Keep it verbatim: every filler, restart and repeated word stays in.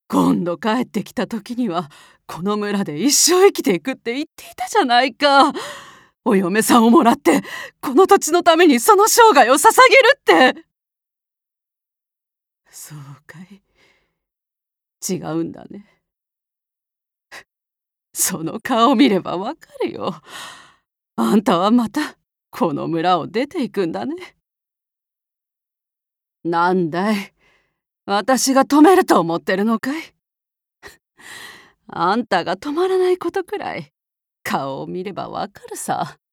今度帰ってきた時にはこの村で一生生きていくって言っていたじゃないか。お嫁さんをもらってこの土地のためにその生涯を捧げるって。そうかい。違うんだね。その顔を見ればわかるよ。あんたはまたこの村を出ていくんだね。なんだい、私が止めると思ってるのかい。あんたが止まらないことくらい顔を見ればわかるさ。